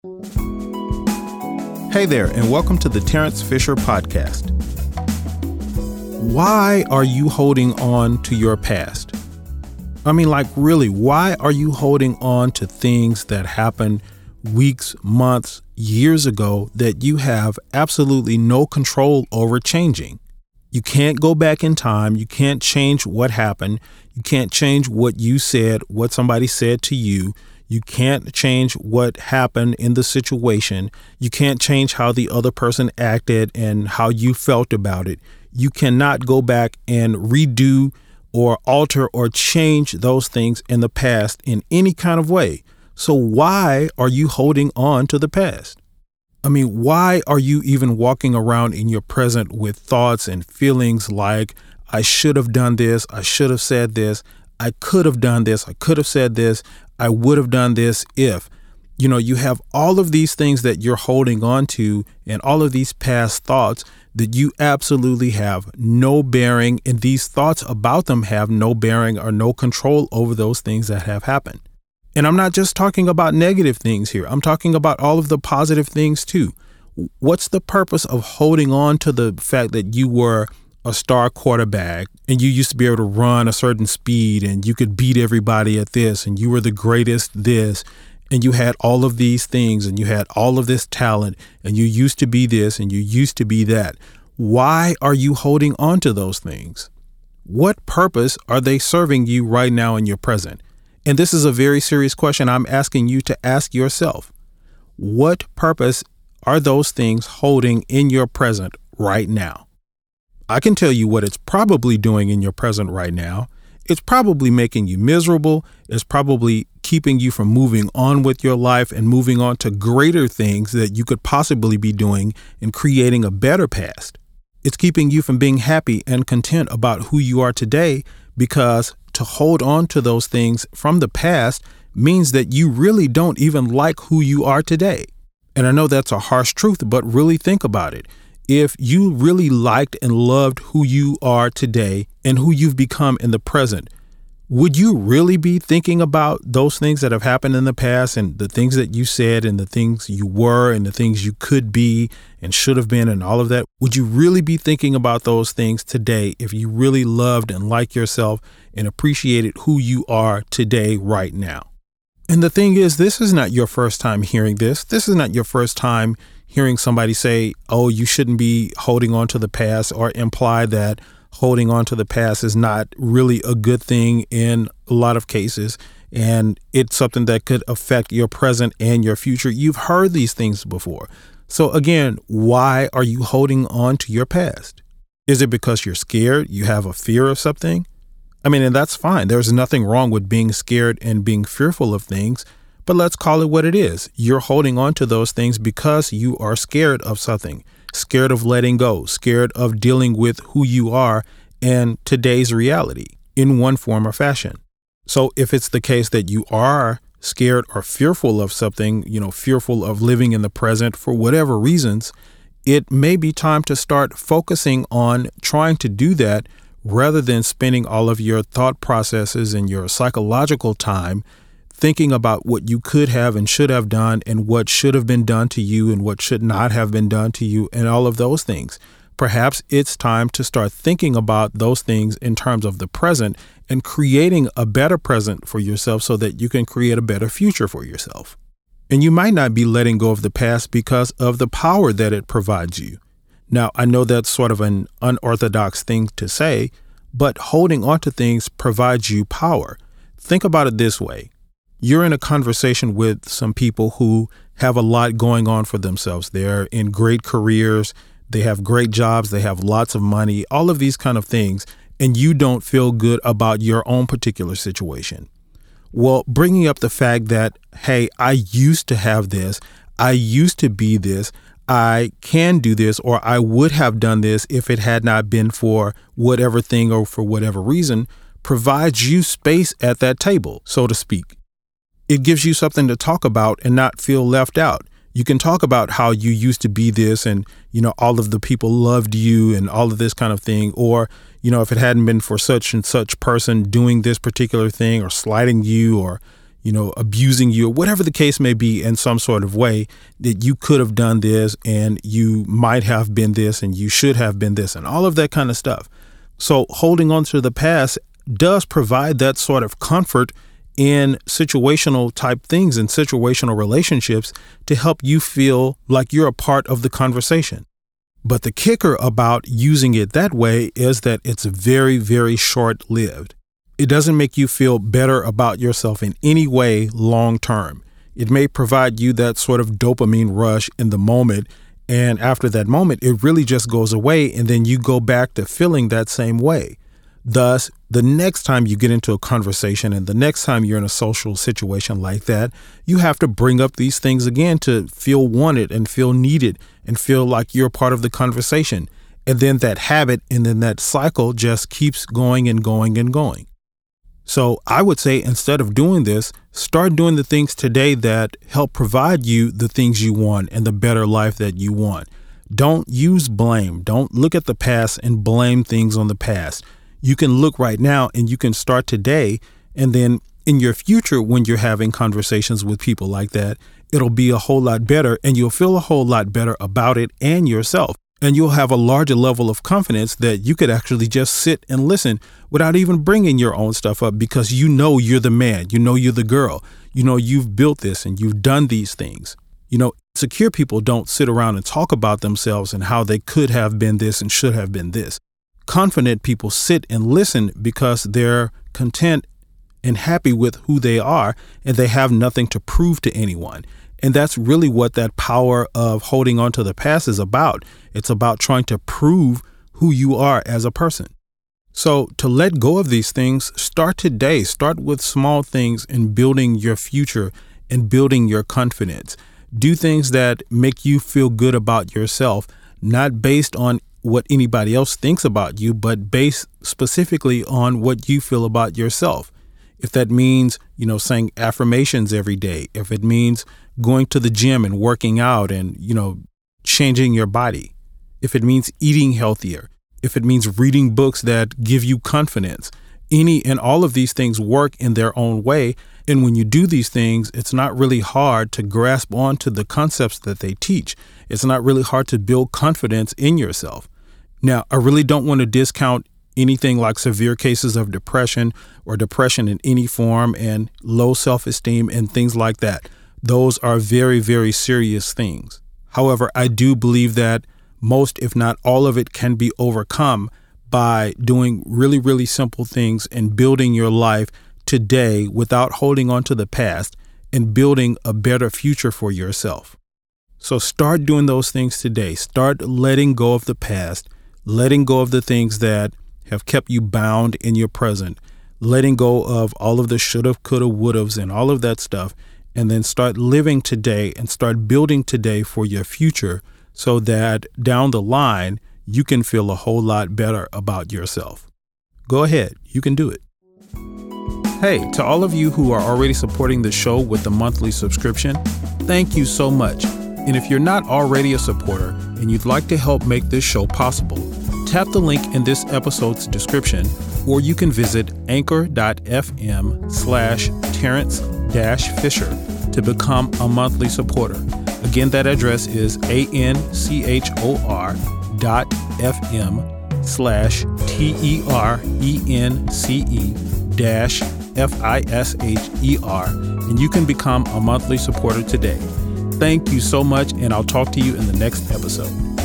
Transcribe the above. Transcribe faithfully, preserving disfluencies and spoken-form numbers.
Hey there, and welcome to the Terrence Fisher Podcast. Why are you holding on to your past? I mean, like, really, why are you holding on to things that happened weeks, months, years ago that you have absolutely no control over changing? You can't go back in time. You can't change what happened. You can't change what you said, what somebody said to you. You can't change what happened in the situation. You can't change how the other person acted and how you felt about it. You cannot go back and redo or alter or change those things in the past in any kind of way. So why are you holding on to the past? I mean, why are you even walking around in your present with thoughts and feelings like, I should have done this, I should have said this, I could have done this, I could have said this, I would have done this if, you know, you have all of these things that you're holding on to and all of these past thoughts that you absolutely have no bearing, and these thoughts about them have no bearing or no control over those things that have happened. And I'm not just talking about negative things here. I'm talking about all of the positive things too. What's the purpose of holding on to the fact that you were a star quarterback and you used to be able to run a certain speed and you could beat everybody at this and you were the greatest this and you had all of these things and you had all of this talent and you used to be this and you used to be that? Why are you holding on to those things? What purpose are they serving you right now in your present? And this is a very serious question I'm asking you to ask yourself. What purpose are those things holding in your present right now? I can tell you what it's probably doing in your present right now. It's probably making you miserable. It's probably keeping you from moving on with your life and moving on to greater things that you could possibly be doing and creating a better past. It's keeping you from being happy and content about who you are today, because to hold on to those things from the past means that you really don't even like who you are today. And I know that's a harsh truth, but really think about it. If you really liked and loved who you are today and who you've become in the present, would you really be thinking about those things that have happened in the past and the things that you said and the things you were and the things you could be and should have been and all of that? Would you really be thinking about those things today if you really loved and liked yourself and appreciated who you are today, right now? And the thing is, this is not your first time hearing this. This is not your first time hearing somebody say, oh, you shouldn't be holding on to the past, or imply that holding on to the past is not really a good thing in a lot of cases. And it's something that could affect your present and your future. You've heard these things before. So again, why are you holding on to your past? Is it because you're scared? You have a fear of something? I mean, and that's fine. There's nothing wrong with being scared and being fearful of things. But let's call it what it is. You're holding on to those things because you are scared of something, scared of letting go, scared of dealing with who you are and today's reality in one form or fashion. So if it's the case that you are scared or fearful of something, you know, fearful of living in the present for whatever reasons, it may be time to start focusing on trying to do that rather than spending all of your thought processes and your psychological time thinking about what you could have and should have done and what should have been done to you and what should not have been done to you and all of those things. Perhaps it's time to start thinking about those things in terms of the present and creating a better present for yourself so that you can create a better future for yourself. And you might not be letting go of the past because of the power that it provides you. Now, I know that's sort of an unorthodox thing to say, but holding on to things provides you power. Think about it this way. You're in a conversation with some people who have a lot going on for themselves. They're in great careers. They have great jobs. They have lots of money, all of these kind of things. And you don't feel good about your own particular situation. Well, bringing up the fact that, hey, I used to have this. I used to be this. I can do this, or I would have done this if it had not been for whatever thing or for whatever reason, provides you space at that table, so to speak. It gives you something to talk about and not feel left out. You can talk about how you used to be this and, you know, all of the people loved you and all of this kind of thing. Or, you know, if it hadn't been for such and such person doing this particular thing or slighting you or, you know, abusing you, whatever the case may be in some sort of way, that you could have done this and you might have been this and you should have been this and all of that kind of stuff. So holding on to the past does provide that sort of comfort in situational type things and situational relationships to help you feel like you're a part of the conversation. But the kicker about using it that way is that it's very, very short-lived. It doesn't make you feel better about yourself in any way long term. It may provide you that sort of dopamine rush in the moment, and after that moment, it really just goes away, and then you go back to feeling that same way. Thus, the next time you get into a conversation and the next time you're in a social situation like that, you have to bring up these things again to feel wanted and feel needed and feel like you're part of the conversation. And then that habit and then that cycle just keeps going and going and going. So I would say instead of doing this, start doing the things today that help provide you the things you want and the better life that you want. Don't use blame. Don't look at the past and blame things on the past. You can look right now and you can start today. And then in your future, when you're having conversations with people like that, it'll be a whole lot better and you'll feel a whole lot better about it and yourself. And you'll have a larger level of confidence that you could actually just sit and listen without even bringing your own stuff up because you know you're the man, you know you're the girl, you know you've built this and you've done these things. You know, secure people don't sit around and talk about themselves and how they could have been this and should have been this. Confident people sit and listen because they're content and happy with who they are and they have nothing to prove to anyone. And that's really what that power of holding on to the past is about. It's about trying to prove who you are as a person. So to let go of these things, start today. Start with small things in building your future and building your confidence. Do things that make you feel good about yourself, not based on what anybody else thinks about you, but based specifically on what you feel about yourself. If that means, you know, saying affirmations every day, if it means going to the gym and working out and, you know, changing your body, if it means eating healthier, if it means reading books that give you confidence, any and all of these things work in their own way. And when you do these things, it's not really hard to grasp onto the concepts that they teach. It's not really hard to build confidence in yourself. Now, I really don't want to discount anything like severe cases of depression or depression in any form and low self-esteem and things like that. Those are very, very serious things. However, I do believe that most, if not all of it, can be overcome by doing really, really simple things and building your life today without holding on to the past and building a better future for yourself. So start doing those things today. Start letting go of the past, letting go of the things that have kept you bound in your present, letting go of all of the shoulda, coulda, wouldas and all of that stuff, and then start living today and start building today for your future so that down the line, you can feel a whole lot better about yourself. Go ahead. You can do it. Hey, to all of you who are already supporting the show with the monthly subscription, thank you so much. And if you're not already a supporter and you'd like to help make this show possible, tap the link in this episode's description, or you can visit anchor.fm slash Terrence dash Fisher to become a monthly supporter. Again, that address is A-N-C-H-O-R dot F-M slash T-E-R-E-N-C-E dash F-I-S-H-E-R, and you can become a monthly supporter today. Thank you so much, and I'll talk to you in the next episode.